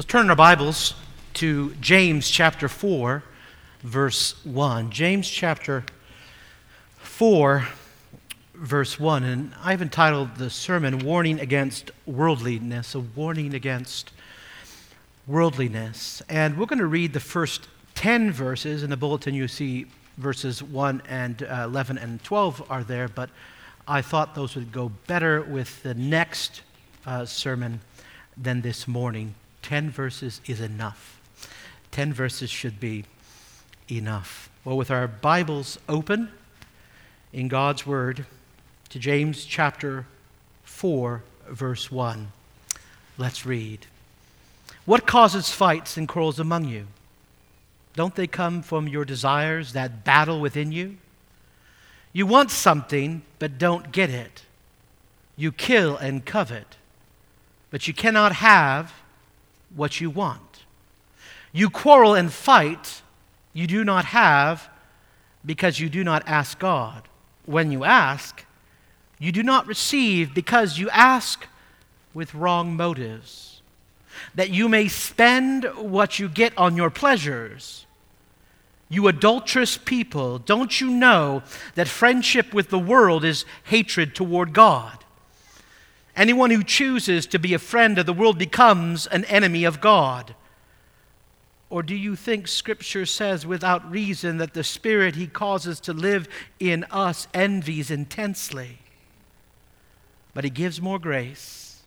Let's turn our Bibles to James chapter 4, verse 1. James chapter 4, verse 1. And I've entitled the sermon, Warning Against Worldliness, a warning against worldliness. And we're going to read the first 10 verses. In the bulletin you see verses 1 and 11 and 12 are there, but I thought those would go better with the next sermon than this morning. 10 verses is enough. 10 verses should be enough. Well, with our Bibles open in God's Word to James chapter 4, verse 1, let's read. What causes fights and quarrels among you? Don't they come from your desires that battle within you? You want something, but don't get it. You kill and covet, but you cannot have what you want. You quarrel and fight, you do not have, because you do not ask God. When you ask, you do not receive, because you ask with wrong motives, that you may spend what you get on your pleasures. You adulterous people, don't you know that friendship with the world is hatred toward God? Anyone who chooses to be a friend of the world becomes an enemy of God. Or do you think Scripture says without reason that the Spirit He causes to live in us envies intensely? But He gives more grace.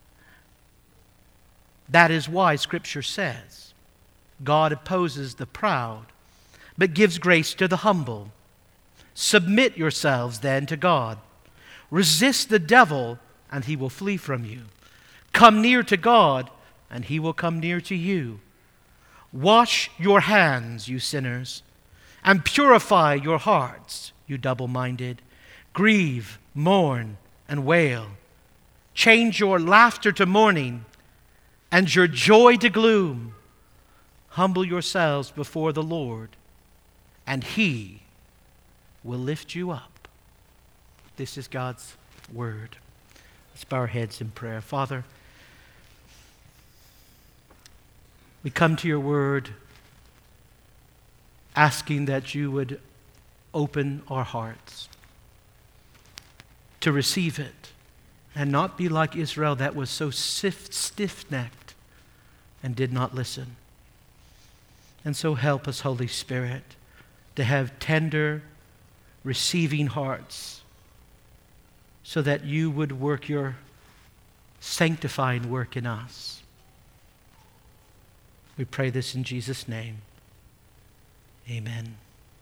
That is why Scripture says, God opposes the proud, but gives grace to the humble. Submit yourselves then to God. Resist the devil, and he will flee from you. Come near to God, and He will come near to you. Wash your hands, you sinners, and purify your hearts, you double-minded. Grieve, mourn, and wail. Change your laughter to mourning, and your joy to gloom. Humble yourselves before the Lord, and He will lift you up. This is God's Word. Let's bow our heads in prayer. Father, we come to your Word asking that you would open our hearts to receive it and not be like Israel that was so stiff-necked and did not listen. And so help us, Holy Spirit, to have tender, receiving hearts, so that you would work your sanctifying work in us. We pray this in Jesus' name. Amen.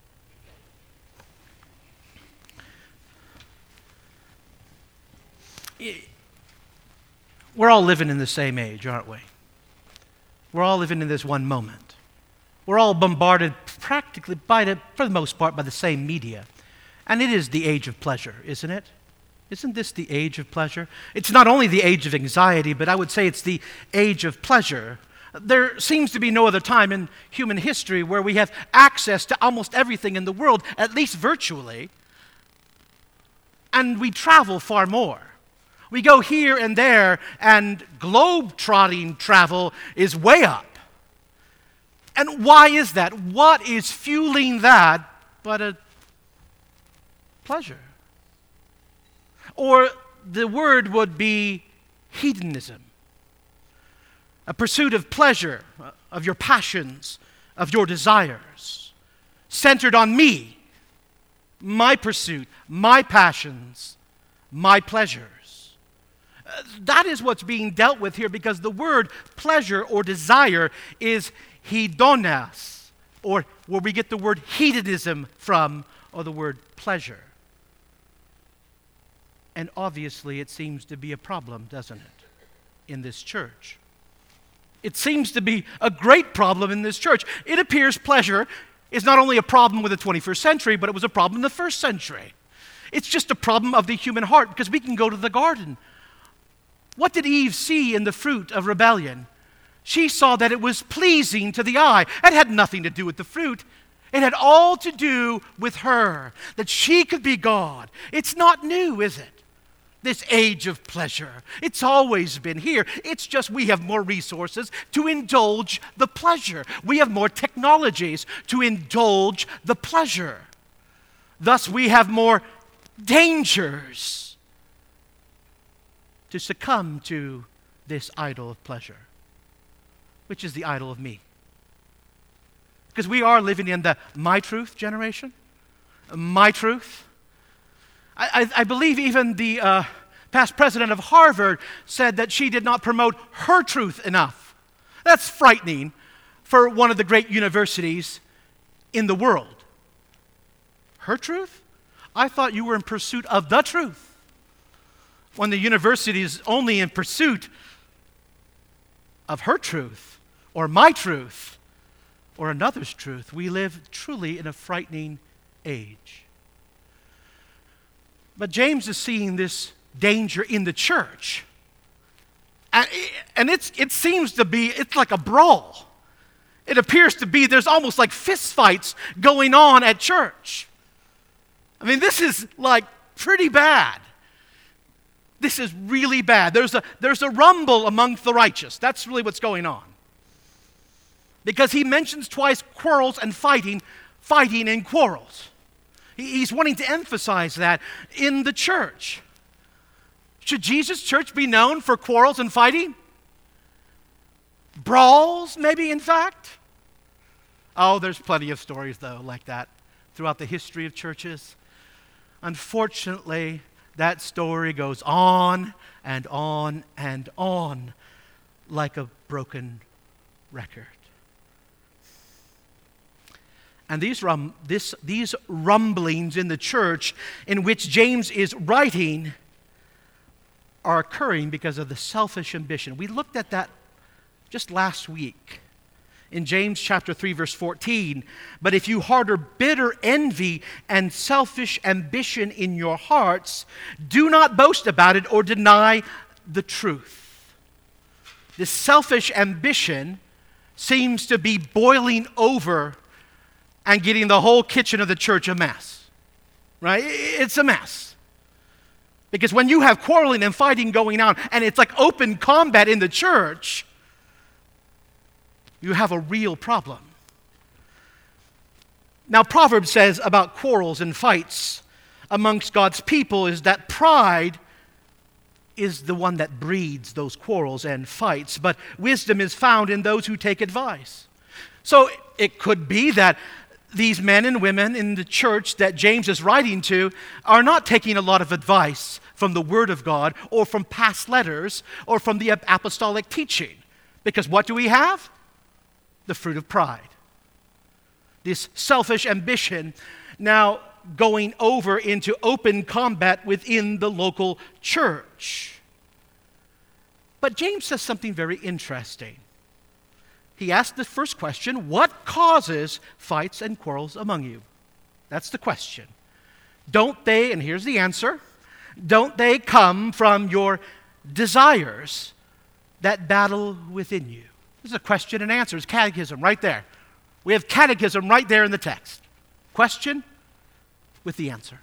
We're all living in the same age, aren't we? We're all living in this one moment. We're all bombarded practically, for the most part, by the same media. And it is the age of pleasure, isn't it? Isn't this the age of pleasure? It's not only the age of anxiety, but I would say it's the age of pleasure. There seems to be no other time in human history where we have access to almost everything in the world, at least virtually, and we travel far more. We go here and there, and globe-trotting travel is way up. And why is that? What is fueling that but a pleasure? Or the word would be hedonism. A pursuit of pleasure, of your passions, of your desires, centered on me, my pursuit, my passions, my pleasures. That is what's being dealt with here, because the word pleasure or desire is hedonas, or where we get the word hedonism from, or the word pleasure. And obviously it seems to be a problem, doesn't it, in this church? It seems to be a great problem in this church. It appears pleasure is not only a problem with the 21st century, but it was a problem in the first century. It's just a problem of the human heart, because we can go to the garden. What did Eve see in the fruit of rebellion? She saw that it was pleasing to the eye. It had nothing to do with the fruit. It had all to do with her, that she could be God. It's not new, is it? this age of pleasure. It's always been here. It's just we have more resources to indulge the pleasure. We have more technologies to indulge the pleasure. Thus, we have more dangers to succumb to this idol of pleasure, which is the idol of me. Because we are living in the my truth generation. My truth. I believe even the past president of Harvard said that she did not promote her truth enough. That's frightening for one of the great universities in the world. Her truth? I thought you were in pursuit of the truth. When the university is only in pursuit of her truth, or my truth, or another's truth, we live truly in a frightening age. But James is seeing this danger in the church. And it seems to be, it's like a brawl. It appears to be, there's almost like fist fights going on at church. I mean, this is like pretty bad. This is really bad. There's a rumble amongst the righteous. That's really what's going on. Because he mentions twice quarrels and fighting and quarrels. He's wanting to emphasize that in the church. Should Jesus' church be known for quarrels and fighting? Brawls, maybe, in fact? Oh, there's plenty of stories, though, like that throughout the history of churches. Unfortunately, that story goes on and on and on like a broken record. And these rumblings in the church in which James is writing are occurring because of the selfish ambition. We looked at that just last week in James chapter 3, verse 14. But if you harbor bitter envy and selfish ambition in your hearts, do not boast about it or deny the truth. This selfish ambition seems to be boiling over and getting the whole kitchen of the church a mess, right? It's a mess. Because when you have quarreling and fighting going on, and it's like open combat in the church, you have a real problem. Now, Proverbs says about quarrels and fights amongst God's people is that pride is the one that breeds those quarrels and fights, but wisdom is found in those who take advice. So it could be that these men and women in the church that James is writing to are not taking a lot of advice from the Word of God or from past letters or from the apostolic teaching. Because what do we have? The fruit of pride. This selfish ambition now going over into open combat within the local church. But James says something very interesting. He asked the first question, what causes fights and quarrels among you? That's the question. Don't they, and here's the answer, don't they come from your desires that battle within you? This is a question and answer. It's catechism right there. We have catechism right there in the text. Question with the answer.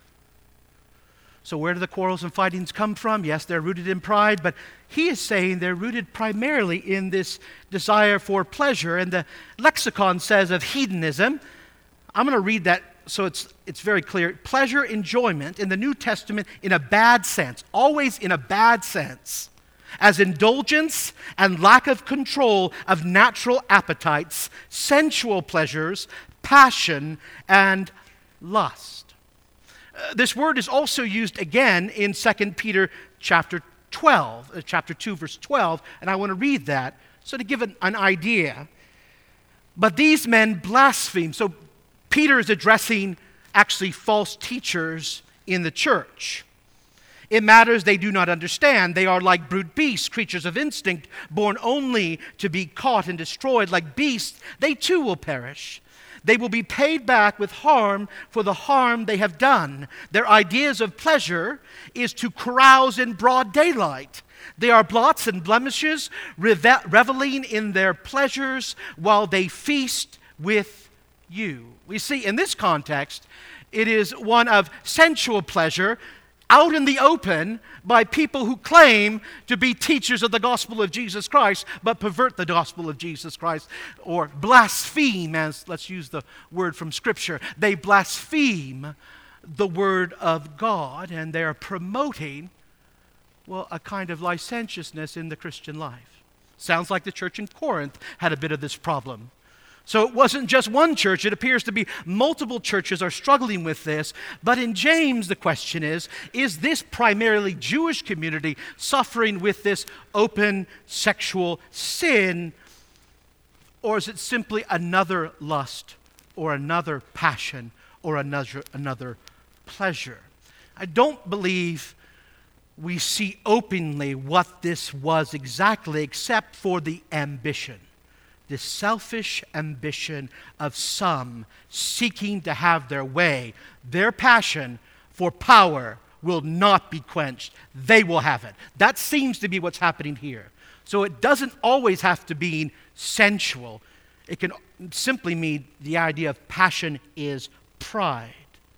So where do the quarrels and fightings come from? Yes, they're rooted in pride, but he is saying they're rooted primarily in this desire for pleasure. And the lexicon says of hedonism, I'm going to read that so it's very clear. Pleasure, enjoyment in the New Testament in a bad sense, always in a bad sense, as indulgence and lack of control of natural appetites, sensual pleasures, passion, and lust. This word is also used again in 2 Peter chapter 12, chapter 2, verse 12, and I want to read that so to give an idea. But these men blaspheme. So Peter is addressing actually false teachers in the church. In matters they do not understand, they are like brute beasts, creatures of instinct, born only to be caught and destroyed. Like beasts, they too will perish. They will be paid back with harm for the harm they have done. Their ideas of pleasure is to carouse in broad daylight. They are blots and blemishes, reveling in their pleasures while they feast with you. We see in this context, it is one of sensual pleasure, out in the open by people who claim to be teachers of the gospel of Jesus Christ, but pervert the gospel of Jesus Christ, or blaspheme, as let's use the word from Scripture. They blaspheme the word of God, and they're promoting, well, a kind of licentiousness in the Christian life. Sounds like the church in Corinth had a bit of this problem. So it wasn't just one church. It appears to be multiple churches are struggling with this. But in James, the question is this primarily Jewish community suffering with this open sexual sin, or is it simply another lust or another passion or another pleasure? I don't believe we see openly what this was exactly, except for the ambition. The selfish ambition of some seeking to have their way. Their passion for power will not be quenched. They will have it. That seems to be what's happening here. So it doesn't always have to be sensual. It can simply mean the idea of passion is pride.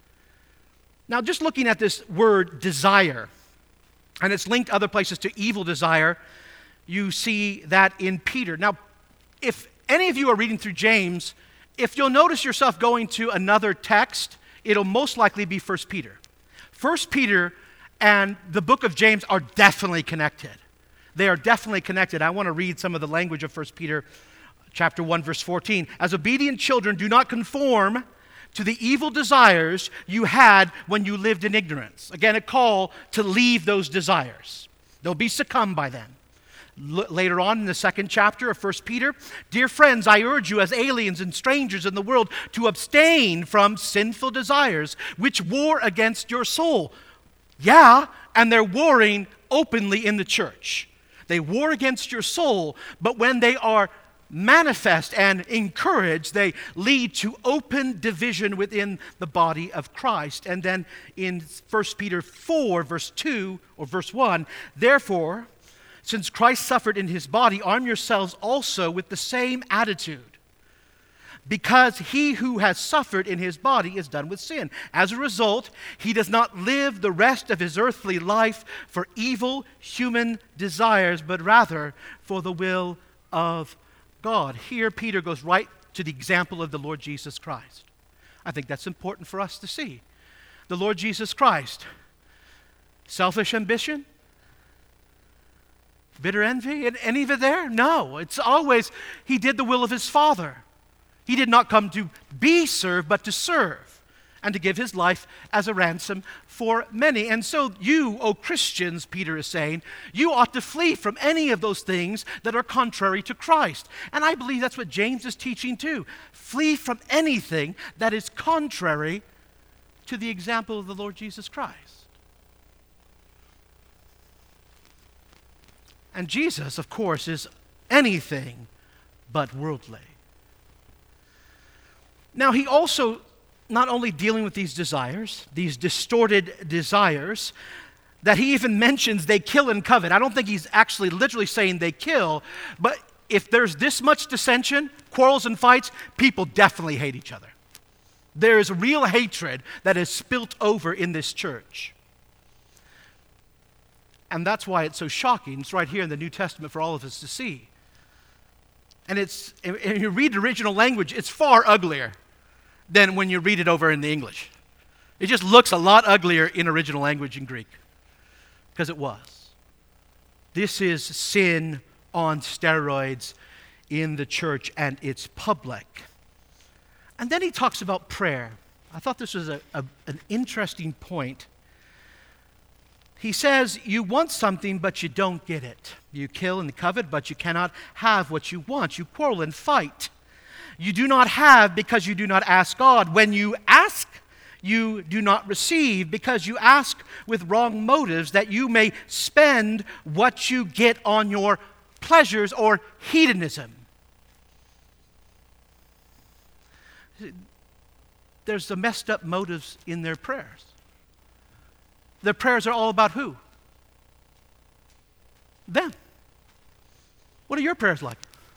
Now, just looking at this word desire, and it's linked other places to evil desire, you see that in Peter. Now, if any of you are reading through James, if you'll notice yourself going to another text, it'll most likely be 1 Peter. 1 Peter and the book of James are definitely connected. They are definitely connected. I want to read some of the language of 1 Peter chapter 1, verse 14. As obedient children, do not conform to the evil desires you had when you lived in ignorance. Again, a call to leave those desires. They'll be succumbed by them. Later on in the second chapter of 1 Peter, dear friends, I urge you as aliens and strangers in the world to abstain from sinful desires which war against your soul. Yeah, and they're warring openly in the church. They war against your soul, but when they are manifest and encouraged, they lead to open division within the body of Christ. And then in 1 Peter 4, verse 2 or verse 1, therefore, since Christ suffered in his body, arm yourselves also with the same attitude, because he who has suffered in his body is done with sin. As a result, he does not live the rest of his earthly life for evil human desires, but rather for the will of God. Here, Peter goes right to the example of the Lord Jesus Christ. I think that's important for us to see. The Lord Jesus Christ, selfish ambition, bitter envy, any of it there? No, it's always, he did the will of his Father. He did not come to be served, but to serve, and to give his life as a ransom for many. And so you, O Christians, Peter is saying, you ought to flee from any of those things that are contrary to Christ. And I believe that's what James is teaching too. Flee from anything that is contrary to the example of the Lord Jesus Christ. And Jesus, of course, is anything but worldly. Now, he also, not only dealing with these desires, these distorted desires, that he even mentions they kill and covet. I don't think he's actually literally saying they kill, but if there's this much dissension, quarrels and fights, people definitely hate each other. There is real hatred that is spilt over in this church. And that's why it's so shocking. It's right here in the New Testament for all of us to see. And if you read the original language, it's far uglier than when you read it over in the English. It just looks a lot uglier in original language in Greek, because it was. This is sin on steroids in the church, and it's public. And then he talks about prayer. I thought this was an interesting point. He says, you want something, but you don't get it. You kill and covet, but you cannot have what you want. You quarrel and fight. You do not have because you do not ask God. When you ask, you do not receive because you ask with wrong motives, that you may spend what you get on your pleasures or hedonism. There's the messed up motives in their prayers. Their prayers are all about who? Them. What are your prayers like?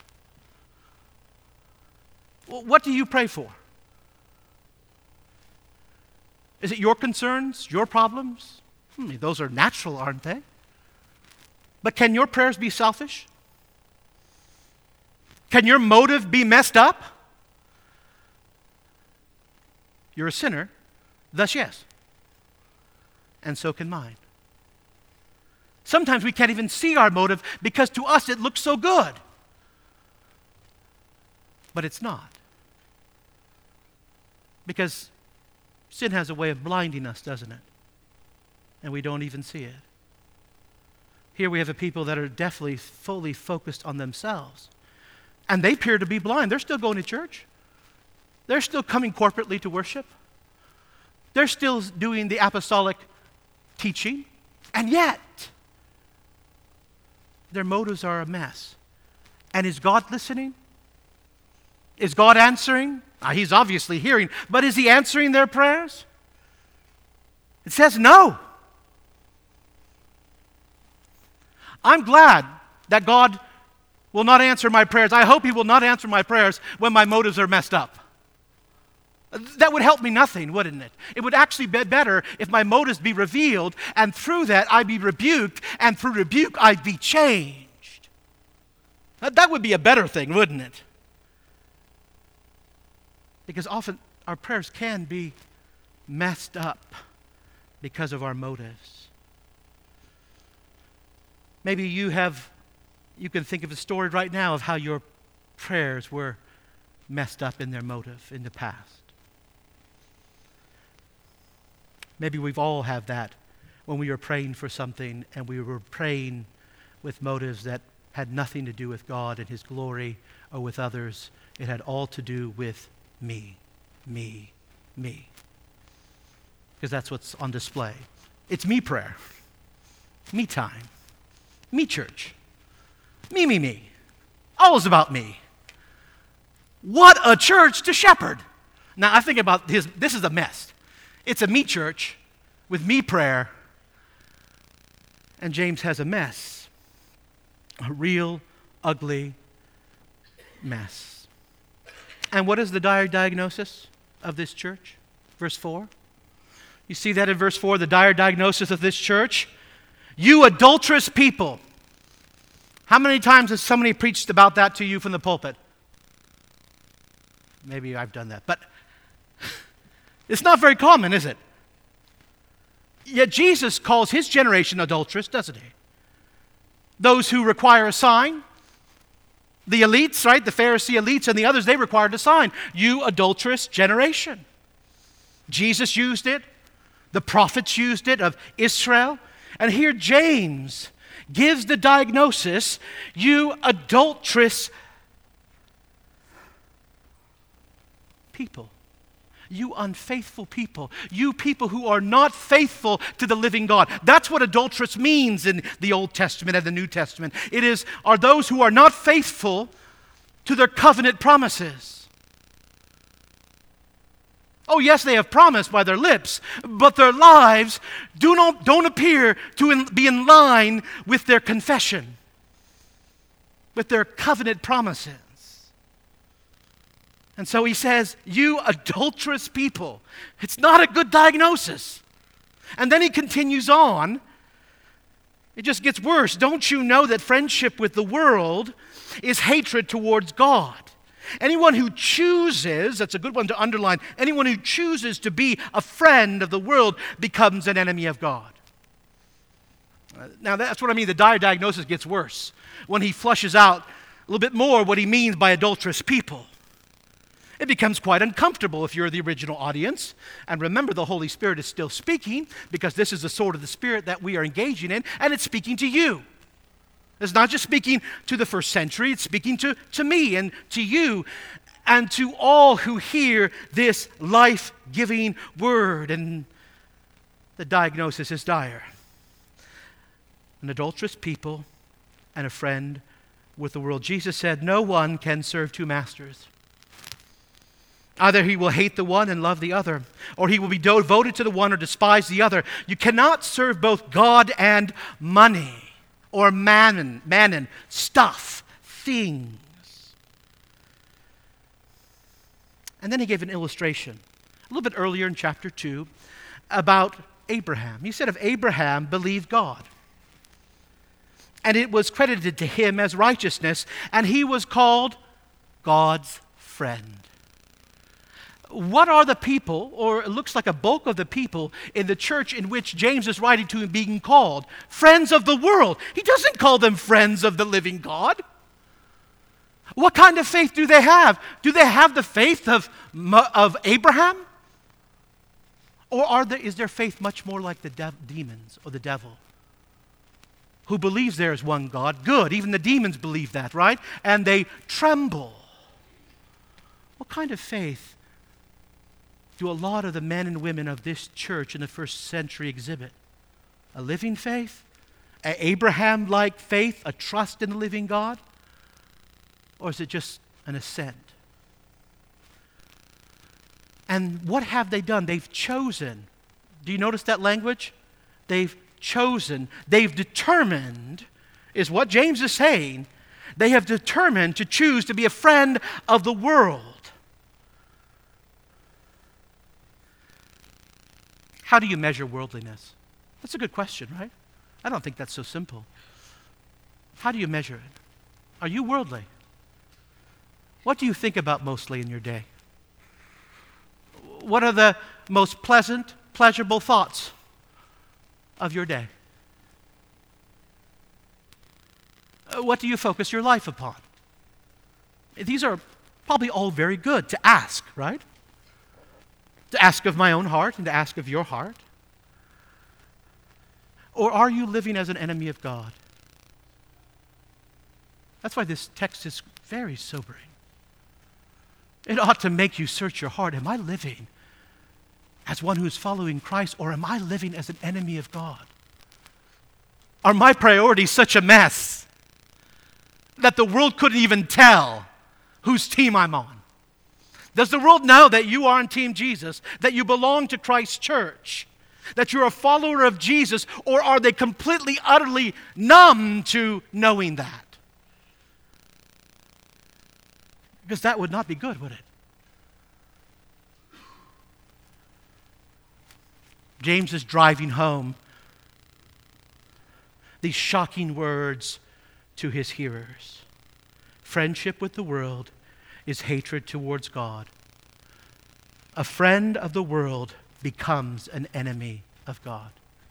What do you pray for? Is it your concerns, your problems? Those are natural, aren't they? But can your prayers be selfish? Can your motive be messed up? You're a sinner, thus yes. And so can mine. Sometimes we can't even see our motive because to us it looks so good. But it's not. Because sin has a way of blinding us, doesn't it? And we don't even see it. Here we have a people that are definitely fully focused on themselves. And they appear to be blind. They're still going to church. They're still coming corporately to worship. They're still doing the apostolic teaching. And yet, their motives are a mess. And is God listening? Is God answering? He's obviously hearing, but is He answering their prayers? It says no. I'm glad that God will not answer my prayers. I hope He will not answer my prayers when my motives are messed up. That would help me nothing, wouldn't it? It would actually be better if my motives be revealed, and through that I'd be rebuked, and through rebuke I'd be changed. That would be a better thing, wouldn't it? Because often our prayers can be messed up because of our motives. Maybe you can think of a story right now of how your prayers were messed up in their motive in the past. Maybe we've all had that when we were praying for something and we were praying with motives that had nothing to do with God and His glory or with others. It had all to do with me. Because that's what's on display. It's me prayer. Me time. Me church. Me. Always about me. What a church to shepherd. Now I think about this is a mess. It's a me church with me prayer. And James has a mess. A real ugly mess. And what is the dire diagnosis of this church? Verse 4. You see that in verse 4, the dire diagnosis of this church? You adulterous people. How many times has somebody preached about that to you from the pulpit? Maybe I've done that, but it's not very common, is it? Yet Jesus calls His generation adulterous, doesn't He? Those who require a sign, the elites, right? The Pharisee elites and the others, they required a sign. You adulterous generation. Jesus used it. The prophets used it of Israel. And here James gives the diagnosis, you adulterous people. You unfaithful people. You people who are not faithful to the living God. That's what adulterous means in the Old Testament and the New Testament. It are those who are not faithful to their covenant promises. Oh yes, they have promised by their lips, but their lives don't appear to be in line with their confession, with their covenant promises. And so he says, you adulterous people. It's not a good diagnosis. And then he continues on. It just gets worse. Don't you know that friendship with the world is hatred towards God? Anyone who chooses, that's a good one to underline, anyone who chooses to be a friend of the world becomes an enemy of God. Now that's what I mean, the dire diagnosis gets worse when he flushes out a little bit more what he means by adulterous people. It becomes quite uncomfortable if you're the original audience. And remember, the Holy Spirit is still speaking because this is the sword of the Spirit that we are engaging in, and it's speaking to you. It's not just speaking to the first century, it's speaking to me and to you and to all who hear this life-giving word. And the diagnosis is dire. An adulterous people and a friend with the world. Jesus said, no one can serve two masters. Either he will hate the one and love the other, or he will be devoted to the one or despise the other. You cannot serve both God and money, or mammon, stuff, things. And then he gave an illustration, a little bit earlier in chapter 2, about Abraham. He said of Abraham, believed God. And it was credited to him as righteousness, and he was called God's friend. What are the people, or it looks like a bulk of the people in the church in which James is writing to, being called friends of the world? He doesn't call them friends of the living God. What kind of faith do they have? Do they have the faith of Abraham? Or is their faith much more like the demons or the devil, who believes there is one God? Good. Even the demons believe that, right? And they tremble. What kind of faith do a lot of the men and women of this church in the first century exhibit? A living faith? An Abraham-like faith? A trust in the living God? Or is it just an assent? And what have they done? They've chosen. Do you notice that language? They've chosen. They've determined, is what James is saying. They have determined to choose to be a friend of the world. How do you measure worldliness? That's a good question, right? I don't think that's so simple. How do you measure it? Are you worldly? What do you think about mostly in your day? What are the most pleasant, pleasurable thoughts of your day? What do you focus your life upon? These are probably all very good to ask, right? To ask of my own heart and to ask of your heart. Or are you living as an enemy of God? That's why this text is very sobering. It ought to make you search your heart. Am I living as one who's following Christ, or am I living as an enemy of God? Are my priorities such a mess that the world couldn't even tell whose team I'm on? Does the world know that you are on Team Jesus, that you belong to Christ's church, that you're a follower of Jesus, or are they completely, utterly numb to knowing that? Because that would not be good, would it? James is driving home these shocking words to his hearers. Friendship with the world is hatred towards God. A friend of the world becomes an enemy of God.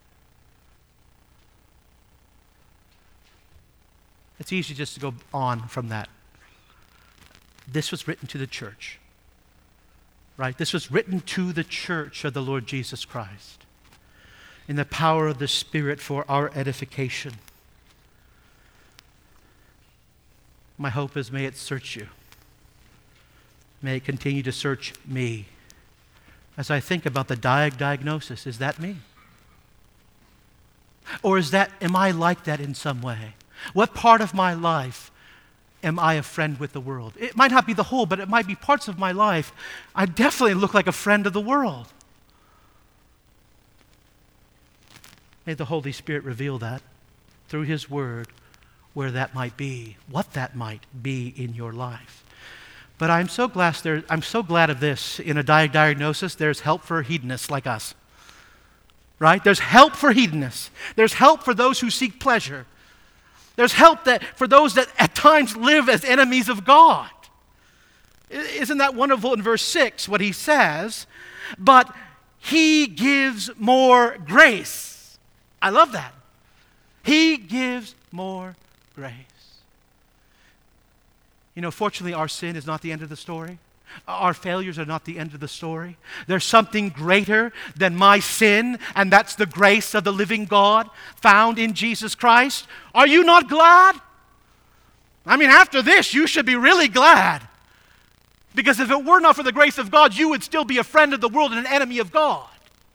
It's easy just to go on from that. This was written to the church, right? This was written to the church of the Lord Jesus Christ in the power of the Spirit for our edification. My hope is, may it search you. May it continue to search me. As I think about the diagnosis, is that me? Or am I like that in some way? What part of my life am I a friend with the world? It might not be the whole, but it might be parts of my life. I definitely look like a friend of the world. May the Holy Spirit reveal that through His Word, where that might be, what that might be in your life. But I'm so glad of this. In a diagnosis, there's help for hedonists like us. Right? There's help for hedonists. There's help for those who seek pleasure. There's help for those that at times live as enemies of God. Isn't that wonderful in verse 6, what he says? But He gives more grace. I love that. He gives more grace. You know, fortunately, our sin is not the end of the story. Our failures are not the end of the story. There's something greater than my sin, and that's the grace of the living God found in Jesus Christ. Are you not glad? I mean, after this, you should be really glad. Because if it were not for the grace of God, you would still be a friend of the world and an enemy of God.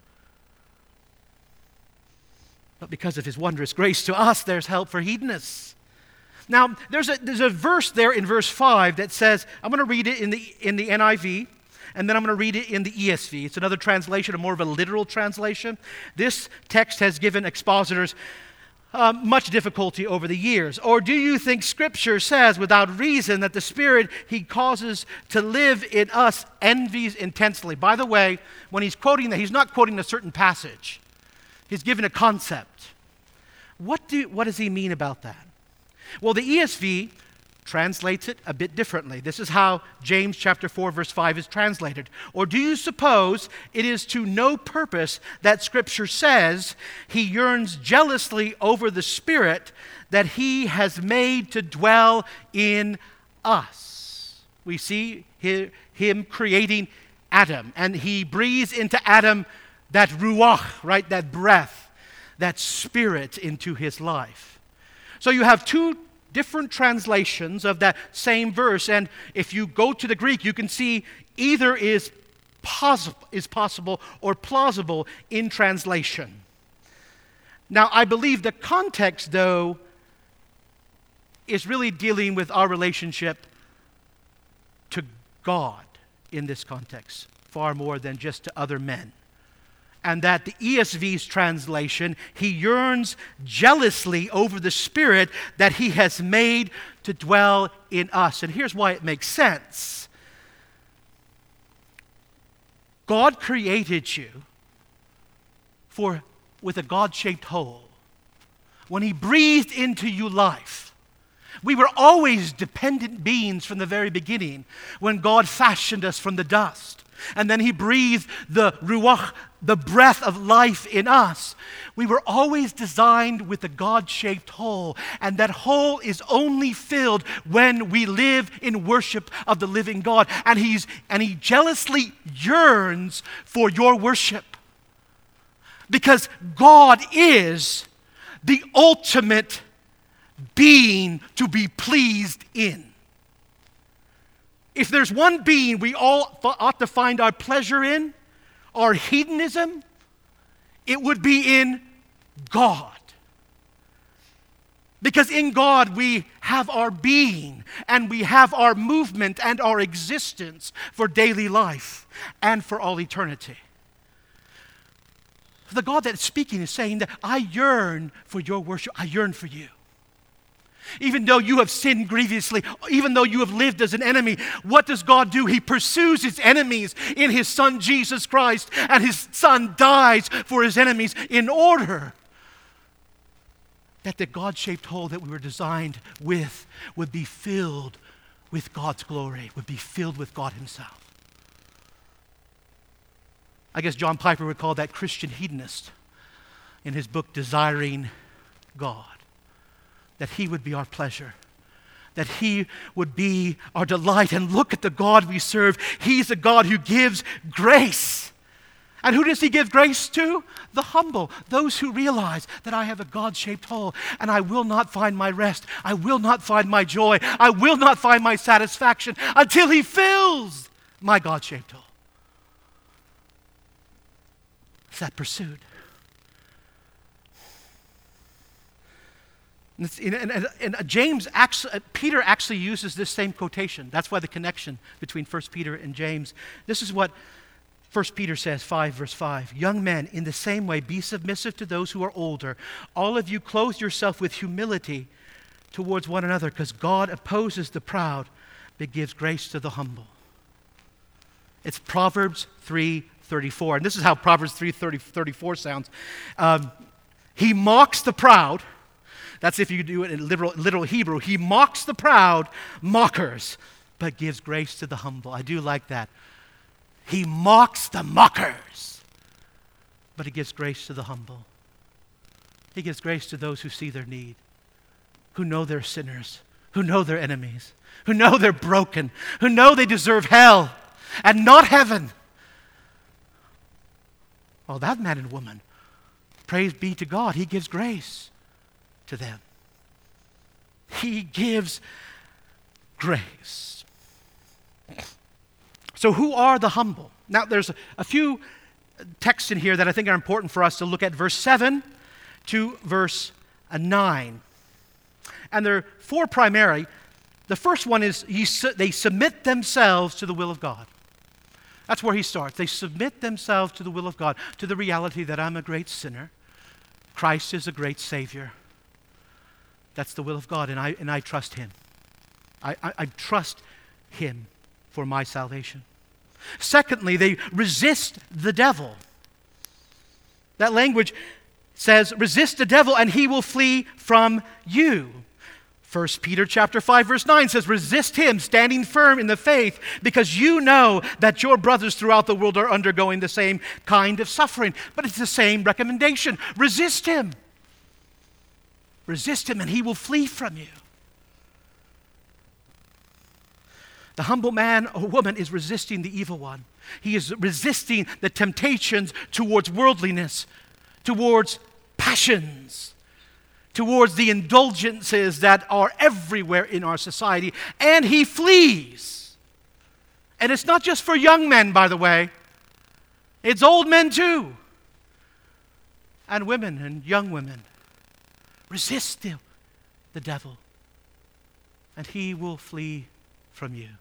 But because of His wondrous grace to us, there's help for hedonists. Now, there's a verse there in verse 5 that says, I'm going to read it in the NIV, and then I'm going to read it in the ESV. It's another translation, more of a literal translation. This text has given expositors much difficulty over the years. Or do you think Scripture says without reason that the Spirit He causes to live in us envies intensely? By the way, when he's quoting that, he's not quoting a certain passage. He's given a concept. What does he mean about that? Well, the ESV translates it a bit differently. This is how James chapter 4, verse 5 is translated. Or do you suppose it is to no purpose that Scripture says he yearns jealously over the Spirit that he has made to dwell in us? We see him creating Adam, and he breathes into Adam that ruach, right, that breath, that spirit into his life. So you have two different translations of that same verse, and if you go to the Greek, you can see either is possible or plausible in translation. Now, I believe the context, though, is really dealing with our relationship to God in this context, far more than just to other men. And that the ESV's translation, he yearns jealously over the Spirit that he has made to dwell in us. And here's why it makes sense. God created you with a God-shaped hole. When he breathed into you life, we were always dependent beings from the very beginning when God fashioned us from the dust. And then he breathed the ruach, the breath of life in us. We were always designed with a God-shaped hole, and that hole is only filled when we live in worship of the living God. And he jealously yearns for your worship, because God is the ultimate being to be pleased in. If there's one being we all ought to find our pleasure in, our hedonism, it would be in God. Because in God we have our being, and we have our movement and our existence for daily life and for all eternity. The God that's speaking is saying that I yearn for your worship, I yearn for you. Even though you have sinned grievously, even though you have lived as an enemy, what does God do? He pursues his enemies in his Son Jesus Christ, and his Son dies for his enemies in order that the God-shaped hole that we were designed with would be filled with God's glory, would be filled with God himself. I guess John Piper would call that Christian hedonist in his book, Desiring God. That he would be our pleasure, that he would be our delight. And look at the God we serve. He's a God who gives grace. And who does he give grace to? The humble, those who realize that I have a God-shaped hole, and I will not find my rest, I will not find my joy, I will not find my satisfaction until he fills my God-shaped hole. It's that pursuit. And Peter actually uses this same quotation. That's why the connection between 1 Peter and James. This is what 1 Peter says, 5 verse 5. Young men, in the same way, be submissive to those who are older. All of you clothe yourself with humility towards one another, because God opposes the proud, but gives grace to the humble. It's Proverbs 3:34. And this is how Proverbs 3:34 sounds. He mocks the proud. That's if you do it in literal Hebrew. He mocks the proud mockers, but gives grace to the humble. I do like that. He mocks the mockers, but he gives grace to the humble. He gives grace to those who see their need, who know they're sinners, who know they're enemies, who know they're broken, who know they deserve hell and not heaven. Well, that man and woman, praise be to God, he gives grace to them. He gives grace. So who are the humble? Now there's a few texts in here that I think are important for us to look at. Verse 7 to verse 9. And there are four primary. The first one is they submit themselves to the will of God. That's where he starts. They submit themselves to the will of God, to the reality that I'm a great sinner. Christ is a great Savior. That's the will of God, and I trust him. I trust him for my salvation. Secondly, they resist the devil. That language says, resist the devil and he will flee from you. 1 Peter chapter 5, verse 9 says, resist him, standing firm in the faith, because you know that your brothers throughout the world are undergoing the same kind of suffering. But it's the same recommendation. Resist him. Resist him and he will flee from you. The humble man or woman is resisting the evil one. He is resisting the temptations towards worldliness, towards passions, towards the indulgences that are everywhere in our society, and he flees. And it's not just for young men, by the way. It's old men too, and women and young women. Resist the devil, and he will flee from you.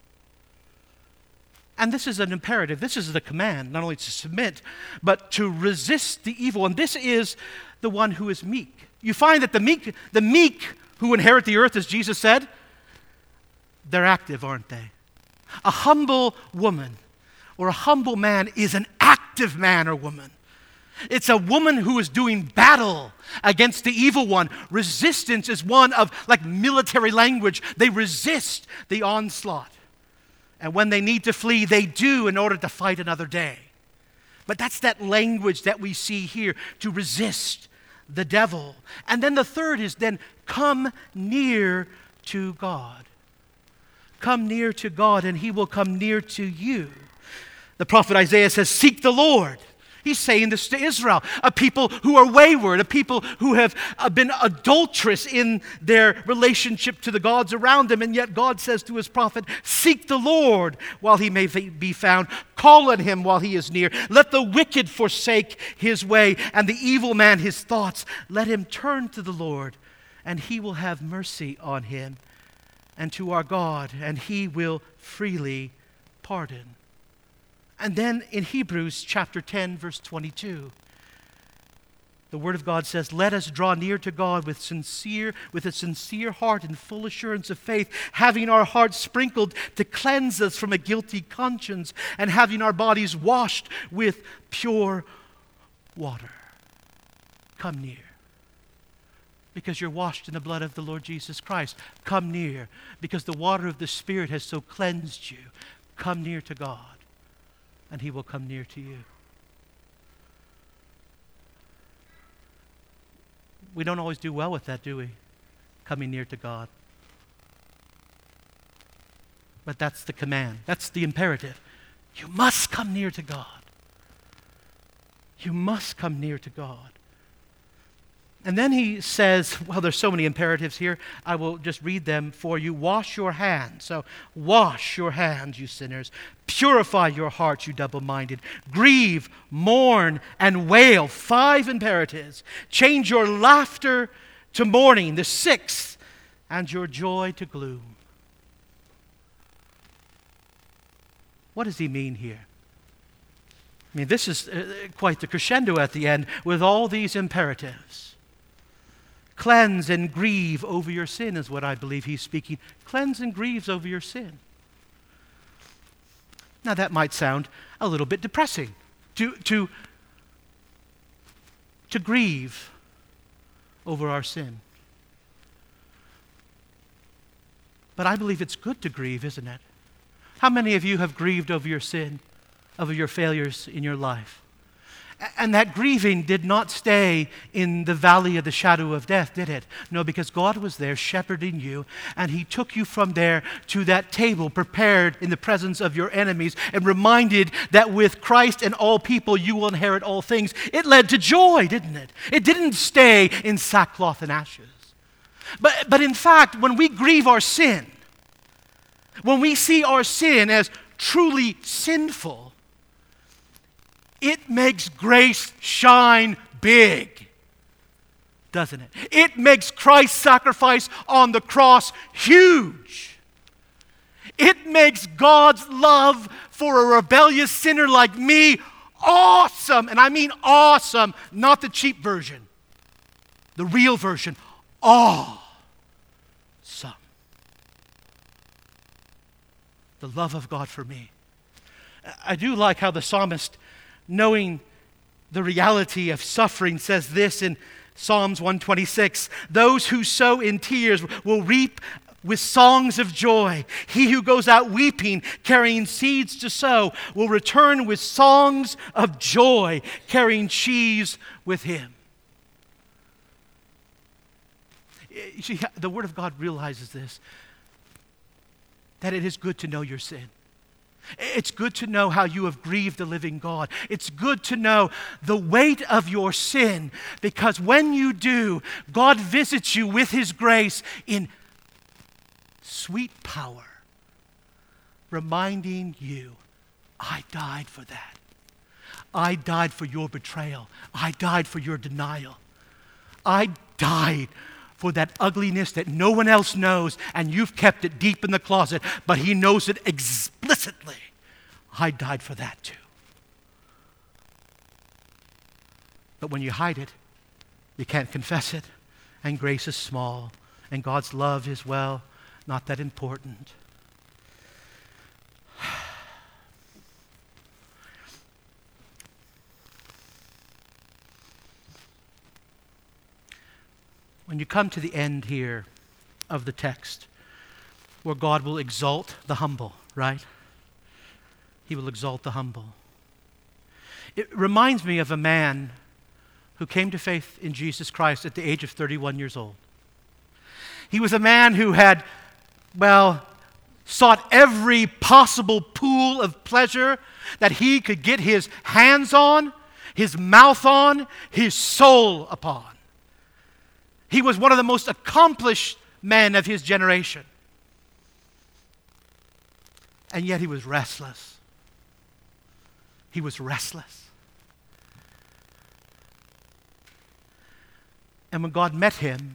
And this is an imperative. This is the command, not only to submit, but to resist the evil. And this is the one who is meek. You find that the meek who inherit the earth, as Jesus said, they're active, aren't they? A humble woman or a humble man is an active man or woman. It's a woman who is doing battle against the evil one. Resistance is one of, like military language, they resist the onslaught. And when they need to flee, they do in order to fight another day. But that's that language that we see here, to resist the devil. And then the third is then come near to God. Come near to God and he will come near to you. The prophet Isaiah says, seek the Lord. He's saying this to Israel, a people who are wayward, a people who have been adulterous in their relationship to the gods around them. And yet God says to his prophet, seek the Lord while he may be found. Call on him while he is near. Let the wicked forsake his way and the evil man his thoughts. Let him turn to the Lord and he will have mercy on him, and to our God, and he will freely pardon. And then in Hebrews chapter 10, verse 22, the Word of God says, let us draw near to God with a sincere heart and full assurance of faith, having our hearts sprinkled to cleanse us from a guilty conscience, and having our bodies washed with pure water. Come near, because you're washed in the blood of the Lord Jesus Christ. Come near, because the water of the Spirit has so cleansed you. Come near to God, and he will come near to you. We don't always do well with that, do we? Coming near to God. But that's the command. That's the imperative. You must come near to God. You must come near to God. And then he says, well, there's so many imperatives here. I will just read them for you. Wash your hands. So, wash your hands, you sinners. Purify your hearts, you double-minded. Grieve, mourn, and wail. 5 imperatives. Change your laughter to mourning, the 6th, and your joy to gloom. What does he mean here? I mean, this is quite the crescendo at the end with all these imperatives. Cleanse and grieve over your sin is what I believe he's speaking. Cleanse and grieve over your sin. Now that might sound a little bit depressing. To grieve over our sin. But I believe it's good to grieve, isn't it? How many of you have grieved over your sin, over your failures in your life? And that grieving did not stay in the valley of the shadow of death, did it? No, because God was there shepherding you, and he took you from there to that table prepared in the presence of your enemies, and reminded that with Christ and all people you will inherit all things. It led to joy, didn't it? It didn't stay in sackcloth and ashes. But in fact, when we grieve our sin, when we see our sin as truly sinful, it makes grace shine big, doesn't it? It makes Christ's sacrifice on the cross huge. It makes God's love for a rebellious sinner like me awesome. And I mean awesome, not the cheap version. The real version. Awesome. The love of God for me. I do like how the psalmist, knowing the reality of suffering says this in Psalms 126, those who sow in tears will reap with songs of joy. He who goes out weeping, carrying seeds to sow, will return with songs of joy, carrying sheaves with him. You see, the Word of God realizes this, that it is good to know your sin. It's good to know how you have grieved the living God. It's good to know the weight of your sin, because when you do, God visits you with His grace in sweet power, reminding you, I died for that. I died for your betrayal. I died for your denial. I died for that ugliness that no one else knows, and you've kept it deep in the closet, but He knows it explicitly. I died for that too. But when you hide it, you can't confess it, and grace is small, and God's love is, well, not that important. When you come to the end here of the text, where God will exalt the humble, right? He will exalt the humble. It reminds me of a man who came to faith in Jesus Christ at the age of 31 years old. He was a man who had, well, sought every possible pool of pleasure that he could get his hands on, his mouth on, his soul upon. He was one of the most accomplished men of his generation. And yet he was restless. He was restless. And when God met him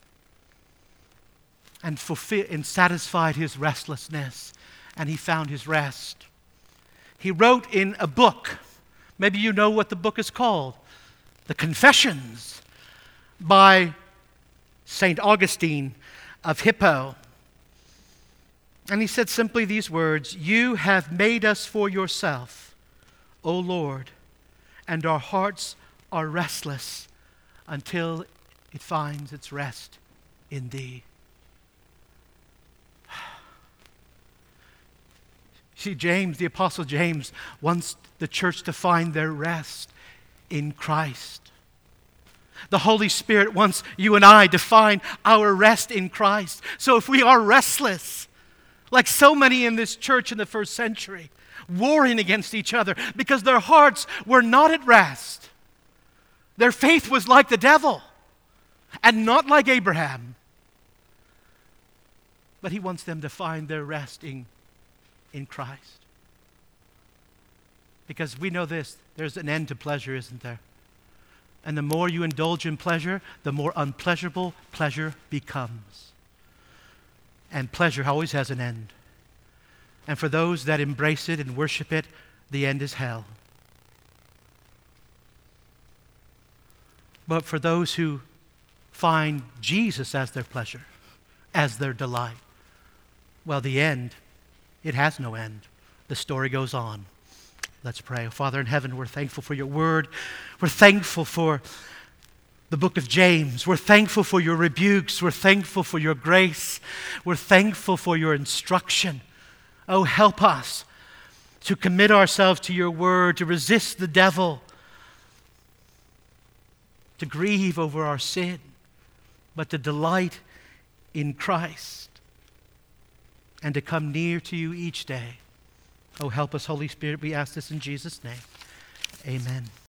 and satisfied his restlessness, and he found his rest, he wrote in a book, maybe you know what the book is called, The Confessions by St. Augustine of Hippo. And he said simply these words, "You have made us for yourself, O Lord, and our hearts are restless until it finds its rest in Thee." See, James, the Apostle James, wants the church to find their rest in Christ. The Holy Spirit wants you and I to find our rest in Christ. So if we are restless, like so many in this church in the first century, warring against each other because their hearts were not at rest, their faith was like the devil and not like Abraham. But He wants them to find their rest in Christ. Because we know this, there's an end to pleasure, isn't there? And the more you indulge in pleasure, the more unpleasurable pleasure becomes. And pleasure always has an end. And for those that embrace it and worship it, the end is hell. But for those who find Jesus as their pleasure, as their delight, well, the end, it has no end. The story goes on. Let's pray. Father in heaven, we're thankful for your word. We're thankful for the book of James. We're thankful for your rebukes. We're thankful for your grace. We're thankful for your instruction. Oh, help us to commit ourselves to your word, to resist the devil, to grieve over our sin, but to delight in Christ and to come near to you each day. Oh, help us, Holy Spirit. We ask this in Jesus' name. Amen.